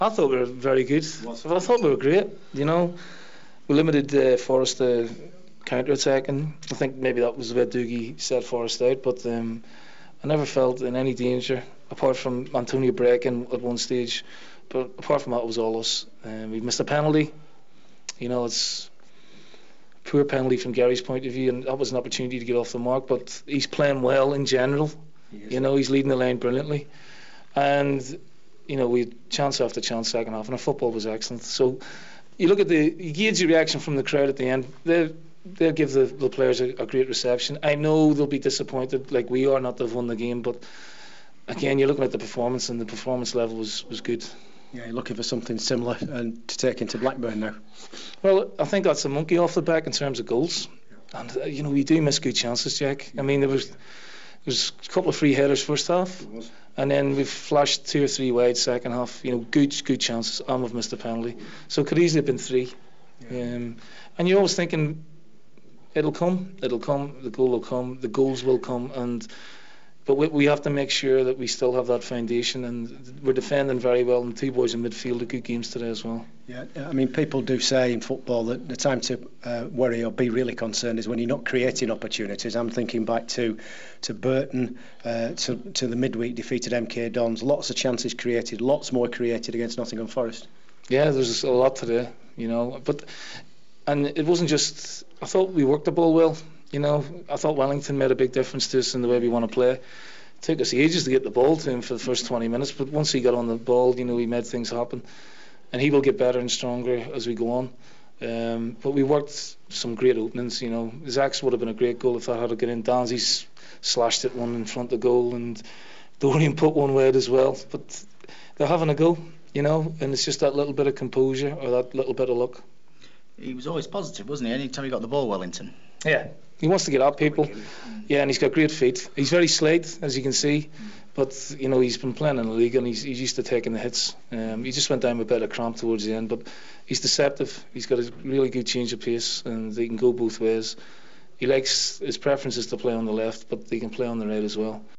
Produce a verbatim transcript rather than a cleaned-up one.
I thought we were very good. I thought we were great. You know, we limited uh, Forrest to counter-attacking. I think maybe that was the way Dougie set Forrest out, but um, I never felt in any danger, apart from Antonio breaking at one stage. But apart from that, it was all us. Um, we missed a penalty. You know, it's a poor penalty from Gary's point of view, and that was an opportunity to get off the mark. But he's playing well in general. You know, he's leading the line brilliantly. And you know, we had chance after chance second half, and our football was excellent. So you look at the, you gauge the reaction from the crowd at the end. They'll, they'll give the, the players a, a great reception. I know they'll be disappointed, like we are, not to have won the game. But again, you're looking at the performance, and the performance level was, was good. Yeah, you're looking for something similar and to take into Blackburn now. Well, I think that's a monkey off the back in terms of goals. And uh, you know, we do miss good chances, Jack. I mean, there was. There was a couple of free headers first half, and then we've flashed two or three wide second half. You know, good good chances, and we've missed a penalty. So it could easily have been three. Yeah. Um, and you're always thinking, it'll come, it'll come, the goal will come, the goals will come, and but we, we have to make sure that we still have that foundation, and we're defending very well. And two boys in midfield had good games today as well. Yeah, I mean, people do say in football that the time to uh, worry or be really concerned is when you're not creating opportunities. I'm thinking back to to Burton, uh, to to the midweek defeat at M K Dons. Lots of chances created, lots more created against Nottingham Forest. Yeah, there's a lot today, you know. But and it wasn't just. I thought we worked the ball well. You know, I thought Wellington made a big difference to us in the way we want to play. It took us ages to get the ball to him for the first twenty minutes, but once he got on the ball, you know, he made things happen. And he will get better and stronger as we go on. Um, but we worked some great openings, you know. Zach's would have been a great goal if that had got in. Danzy's slashed it one in front of goal, and Dorian put one wide as well. But they're having a go, you know, and it's just that little bit of composure or that little bit of luck. He was always positive, wasn't he? Anytime he got the ball, Wellington. Yeah. He wants to get at people. Yeah, and he's got great feet. He's very slight, as you can see. But, you know, he's been playing in the league, and he's, he's used to taking the hits. Um, he just went down with a bit of cramp towards the end. But he's deceptive. He's got a really good change of pace, and he can go both ways. He likes, his preference is to play on the left, but he can play on the right as well.